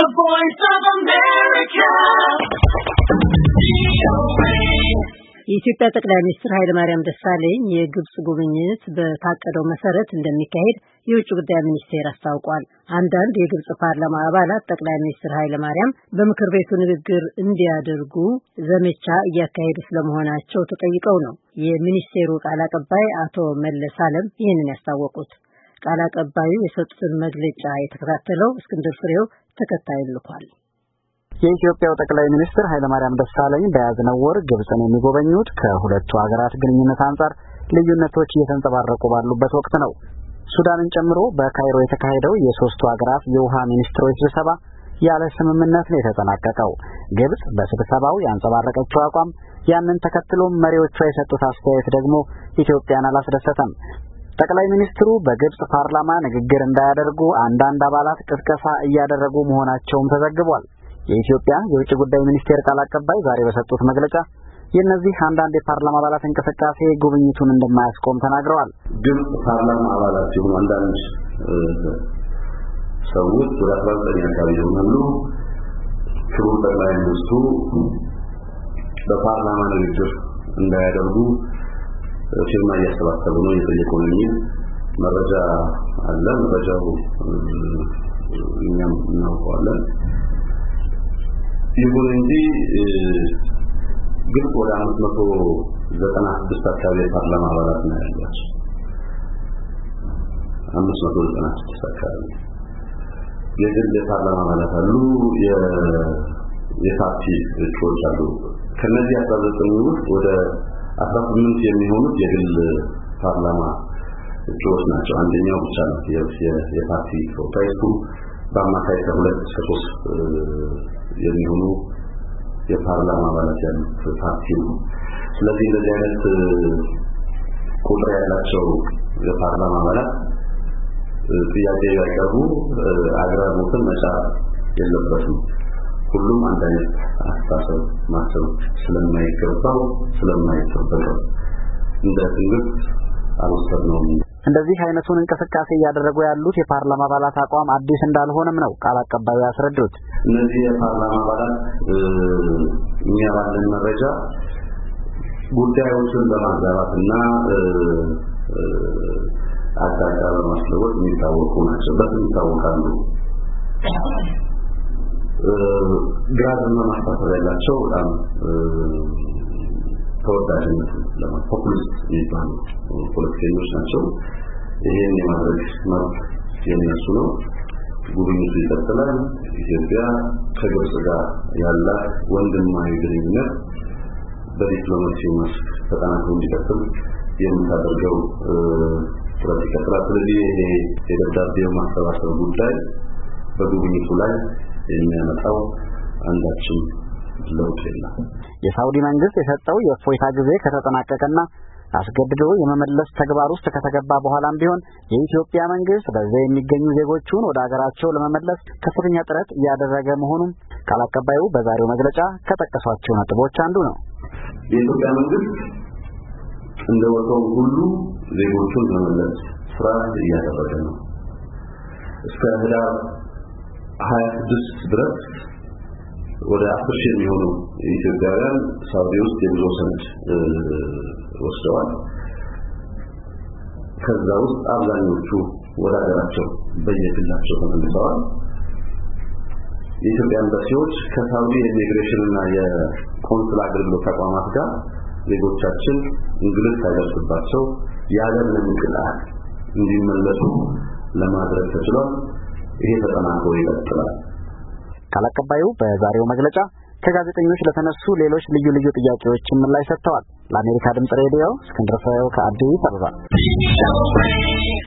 The Voice of America. የኢትዮጵያ ጠቅላይ ሚኒስትር ኃይለማርያም ደሳለኝ የግብጽ ጉብኝት በታቀደው መሰረት እንደሚካሄድ የውጭ ጉዳይ ሚኒስቴር አስታውቋል። አንዳንድ የግብጽ ፓርላማ አባላት ጠቅላይ ሚኒስትር ኃይለማርያም በምክር ቤቱ ንግግር እንዲያደርጉ ዘመቻ እያካሄዱ ስለመሆናቸው ተጠይቀው ነው የሚኒስቴሩ ቃል አቀባይ አቶ መለስ አለም ይህንን ያስታወቁት። ቃል አቀባዩ የሰጡትን መግለጫ የተከታተለው እስክንድር ፍሬው ተከታዩን ልኳል። የኢትዮጵያው ጠቅላይ ሚኒስትር ኃይለማርያም ደሳለኝ በያዝነው ወር ግብጽን የሚጎበኙት ከሁለቱ ሀገራት ግንኙነት አንጻር ልዩነቶች እየተንጸባረቁ ባሉበት ወቅት ነው። ሱዳንን ጨምሮ በካይሮ የተካሄደው የሶስቱ ሀገራት የውሃ ሚኒስትሮች ስብሰባ ያለ ስምምነት ነው የተጠናቀቀው። ግብጽ በስብሰባው ያንጸባረቀችው አቋም ያንን ተከትሎ መሪዎቿ የሰጡት አስተያየት ደግሞ ኢትዮጵያን አላስደሰተም። ጠቅላይ ሚኒስትሩ በግብጽ ፓርላማ ንግግር እንዳያደርጉ አንዳንድ አባላት ቅስቀሳ እያደረጉ መሆናቸውም ተዘግቧል። የኢትዮጵያ የውጭ ጉዳይ ሚኒስቴር ቃል አቀባይ ዛሬ በሰጡት መግለጫ የእነዚህ አንዳንድ የፓርላማ አባላት እንቅስቃሴ ጉብኝቱን እንደማያስቆም ተናግረዋል። ግብጽ ፓርላማ አባላት ሲሆኑ አንዳንድ ሰዎች ወደ 19 አካባቢ ይሆናሉ። ክቡር ጠቅላይ ሚኒስትሩ በፓርላማ ንግግር እንዳያደርጉ ፊርማ እያሰባሰቡ ነው እየጠየቁ ነው የሚል መረጃ አለ። መረጃው እኛም እናውቀዋለን። ይሁን እንጂ ግብጽ ወደ 596 አካባቢ የፓርላማ አባላት ነው ያላቸው። 596 አካባቢ የግል የፓርላማ አባላት አሉ፣ የፓርቲ እጩዎች አሉ። ከነዚህ 19 ውስጥ ወደ 18 የሚሆኑት የግል ፓርላማ እጩዎች ናቸው። አንደኛው ብቻ ነው የፓርቲ ተወካይቱ በአማካይ ከ2 እስከ 3 የሚሆኑ የፓርላማ አባላት ያሉት ፓርቲ ነው። ስለዚህ እንደዚህ አይነት ቁጥር ያላቸው የፓርላማ አባላት ጥያቄ ያቀርቡ አግራሞትን መቻል የለበትም። ሁሉም አንድ አይነት አስተሳሰብ ማሰብ ስለማይገባው ስለማይጠበቀው እንደ ትምህርት አልወሰድነውም። እንደዚህ አይነቱን እንቅስቃሴ እያደረጉ ያሉት የፓርላማ አባላት አቋም አዲስ እንዳልሆነም ነው ቃል አቀባዩ ያስረዱት። እነዚህ የፓርላማ አባላት እኛ ባለን መረጃ ጉዳዮችን በማዛባትና አቅጣጫ በማስለወጥ የሚታወቁ ናቸው። በስም ይታወቃሉ። ግራዝና ማስተባበር ያላቸው በጣም ተወዳጅነት ለፖፑሊስት የሚባሉ ፖለቲከኞች ናቸው። ይሄን የማድረግ መብት የነሱ ነው። ጉብኝቱ ይቀጥላል። ኢትዮጵያ ከግብጽ ጋር ያላት ወንድማዊ ግንኙነት በዲፕሎማሲው መስክ ተጠናክሮ እንዲቀጥል የምታደርገው ጥረት ይቀጥላል። ስለዚህ ይሄ የደብዳቤው ማሰባሰብ ጉዳይ በጉብኝቱ ላይ የሚያመጣው አንዳችም ለውጥ የለም። የሳውዲ መንግስት የሰጠው የእፎይታ ጊዜ ከተጠናቀቀና አስገድዶ የመመለስ ተግባር ውስጥ ከተገባ በኋላም ቢሆን የኢትዮጵያ መንግስት በዚያ የሚገኙ ዜጎቹን ወደ ሀገራቸው ለመመለስ ከፍተኛ ጥረት እያደረገ መሆኑን ቃል አቀባዩ በዛሬው መግለጫ ከጠቀሷቸው ነጥቦች አንዱ ነው። የኢትዮጵያ መንግስት እንደወጣው ሁሉ ዜጎቹን ለመመለስ ስራ እያደረገ ነው። እስከ ህዳር 26 ድረስ ወደ 10,000 የሚሆኑ ኢትዮጵያውያን ሳውዲ ውስጥ የጉዞ ሰነድ ወስደዋል። ከዛ ውስጥ አብዛኞቹ ወደ ሀገራቸው በየግላቸው ተመልሰዋል። የኢትዮጵያ ኤምባሲዎች ከሳውዲ ኢሚግሬሽን እና የኮንሱል አገልግሎት ተቋማት ጋር ዜጎቻችን እንግልት ሳይደርስባቸው ያለ ምንም እንቅፋት እንዲመለሱ ለማድረግ ተችሏል። ይሄ ተጠናክሮ ይቀጥላል። ቃል አቀባዩ በዛሬው መግለጫ ከጋዜጠኞች ለተነሱ ሌሎች ልዩ ልዩ ጥያቄዎችም ምላሽ ሰጥተዋል። ለአሜሪካ ድምጽ ሬዲዮ እስክንድር ፍሬው ከአዲስ አበባ